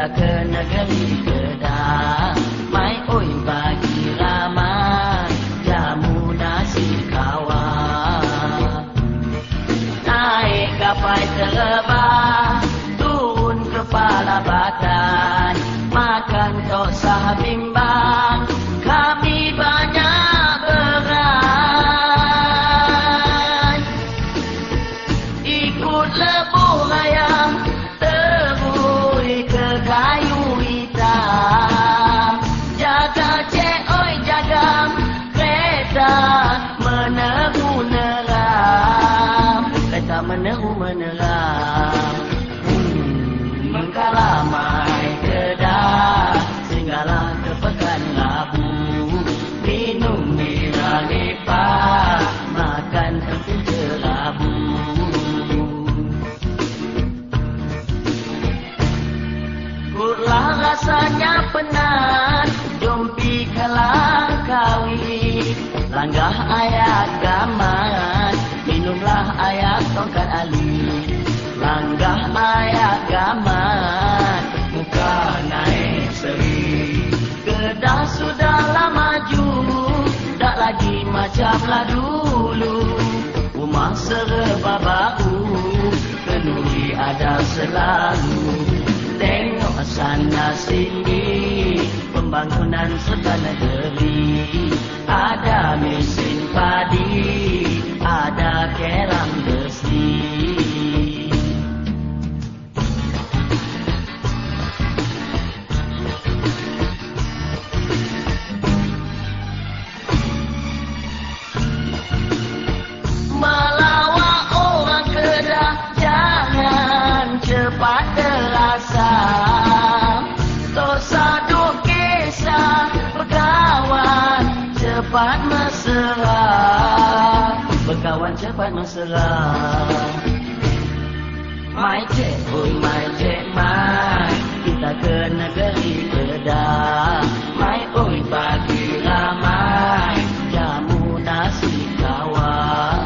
kita ke negeri Kedah. Mai oi bagi ramai, jamu nasi kawat. Naik gapai terbang, turun kepala batan, makan tok sah bimbang, kami banyak berai. Ikut lebur ayam, terui ke kayu hitam, jaga cek oi jagam, kereta meneru neram, kereta meneru meneram. Mengkala mai Kedah, singgahlah ke Pekan Labu, minum bira lipat, makan emping kelabu. Kurlah rasanya penat, jom pi ke Langkawi, langgah ayat gaman, minumlah ayat tongkat ali. Langgah ayat gaman, muka naik seri. Kedah sudahlah maju, tak lagi macamlah dulu. Rumah serba baru, kenduri ada selalu. Tengok sana sini, pembangunan serta negeri. Ada mesin padi, ada kerang besi. Cepat terasa, dosa duk kisah, berkawan cepat mesra, berkawan cepat mesra. Mai cek, oi mai cek mai, kita ke negeri Kedah. Mai oi bagi ramai, jamu nasi kawat.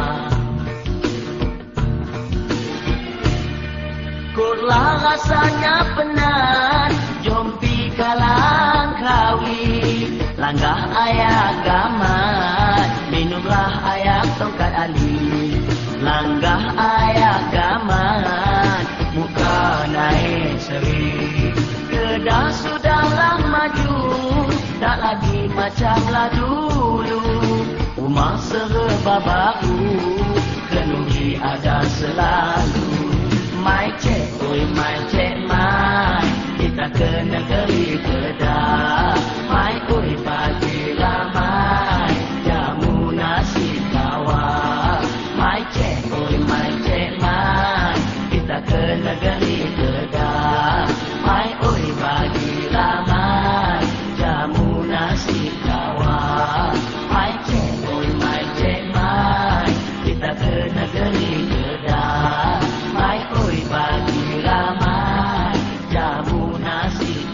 Kurlah rasanya penat, jom pi ke Langkawi, langgah ayat gaman, minumlah ayat tongkat ali. Langgah ayat gaman, muka naik seri. Kedah sudahlah maju, tak lagi macamlah dulu. Rumah serba baru, kenduri ada selalu. Mai cek, oi mai cek mai, kita ke negeri Kedah. Mai oi pagi ramai, jamu nasi kawat. Mai cek, oi mai cek mai, kita ke negeri Kedah. Mai oi pagi ramai, jamu nasi kawat. Mai cek, oi mai cek mai, kita ke negeri Kedah. Mai oi bagi ramai, jamu nasi